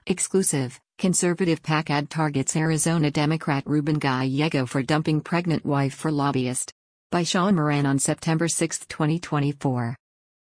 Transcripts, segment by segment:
Exclusive, conservative PAC ad targets Arizona Democrat Ruben Gallego for dumping pregnant wife for lobbyist. By Sean Moran on September 6, 2024.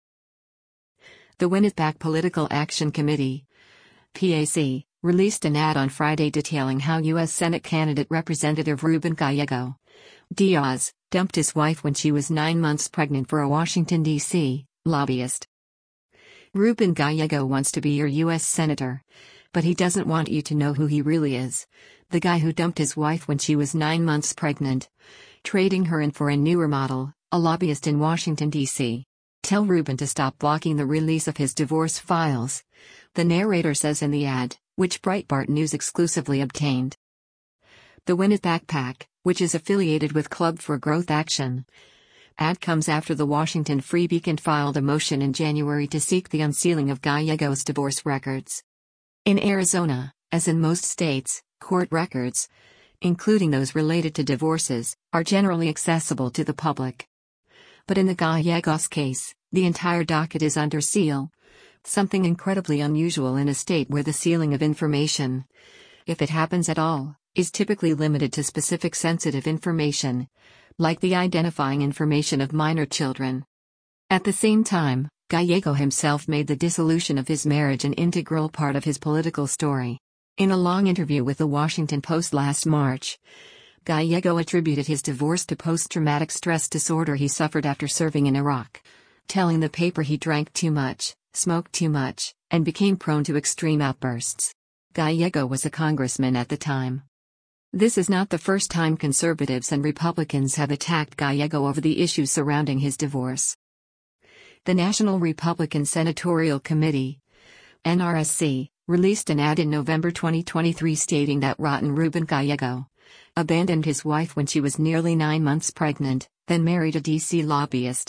The Win It Back Political Action Committee, PAC, released an ad on Friday detailing how U.S. Senate candidate Representative Ruben Gallego Diaz dumped his wife when she was 9 months pregnant for a Washington, D.C., lobbyist. Ruben Gallego wants to be your U.S. Senator, but he doesn't want you to know who he really is. The guy who dumped his wife when she was 9 months pregnant, trading her in for a newer model, a lobbyist in Washington, D.C. Tell Ruben to stop blocking the release of his divorce files, the narrator says in the ad, which Breitbart News exclusively obtained. The Win It Back PAC, which is affiliated with Club for Growth Action, ad comes after the Washington Free Beacon filed a motion in January to seek the unsealing of Gallego's divorce records. In Arizona, as in most states, court records, including those related to divorces, are generally accessible to the public. But in the Gallegos case, the entire docket is under seal, something incredibly unusual in a state where the sealing of information, if it happens at all, is typically limited to specific sensitive information, like the identifying information of minor children. At the same time, Gallego himself made the dissolution of his marriage an integral part of his political story. In a long interview with the Washington Post last March, Gallego attributed his divorce to post-traumatic stress disorder he suffered after serving in Iraq, telling the paper he drank too much, smoked too much, and became prone to extreme outbursts. Gallego was a congressman at the time. This is not the first time conservatives and Republicans have attacked Gallego over the issues surrounding his divorce. The National Republican Senatorial Committee, NRSC, released an ad in November 2023 stating that Rotten Ruben Gallego abandoned his wife when she was nearly 9 months pregnant, then married a D.C. lobbyist.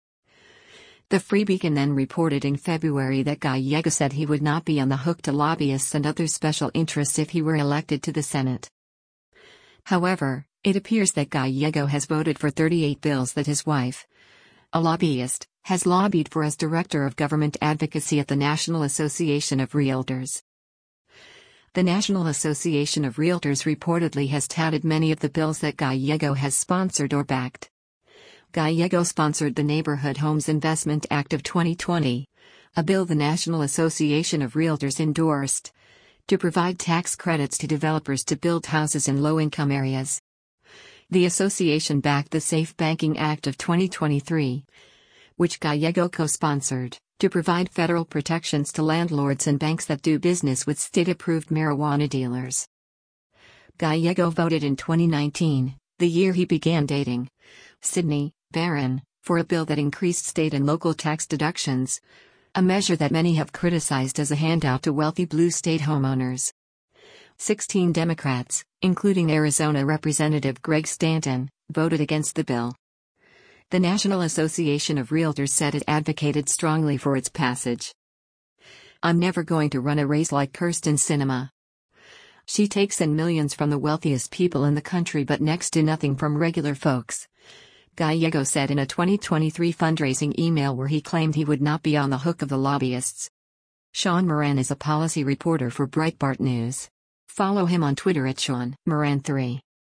The Free Beacon then reported in February that Gallego said he would not be on the hook to lobbyists and other special interests if he were elected to the Senate. However, it appears that Gallego has voted for 38 bills that his wife, a lobbyist, has lobbied for as Director of Government Advocacy at the National Association of Realtors. The National Association of Realtors reportedly has touted many of the bills that Gallego has sponsored or backed. Gallego sponsored the Neighborhood Homes Investment Act of 2020, a bill the National Association of Realtors endorsed, to provide tax credits to developers to build houses in low-income areas. The association backed the Safe Banking Act of 2023, which Gallego co-sponsored, to provide federal protections to landlords and banks that do business with state-approved marijuana dealers. Gallego voted in 2019, the year he began dating Sydney Barron, for a bill that increased state and local tax deductions, a measure that many have criticized as a handout to wealthy blue state homeowners. 16 Democrats, including Arizona Representative Greg Stanton, voted against the bill. The National Association of Realtors said it advocated strongly for its passage. "I'm never going to run a race like Kyrsten Sinema. She takes in millions from the wealthiest people in the country but next to nothing from regular folks," Gallego said in a 2023 fundraising email where he claimed he would not be on the hook of the lobbyists. Sean Moran is a policy reporter for Breitbart News. Follow him on Twitter at Sean Moran3.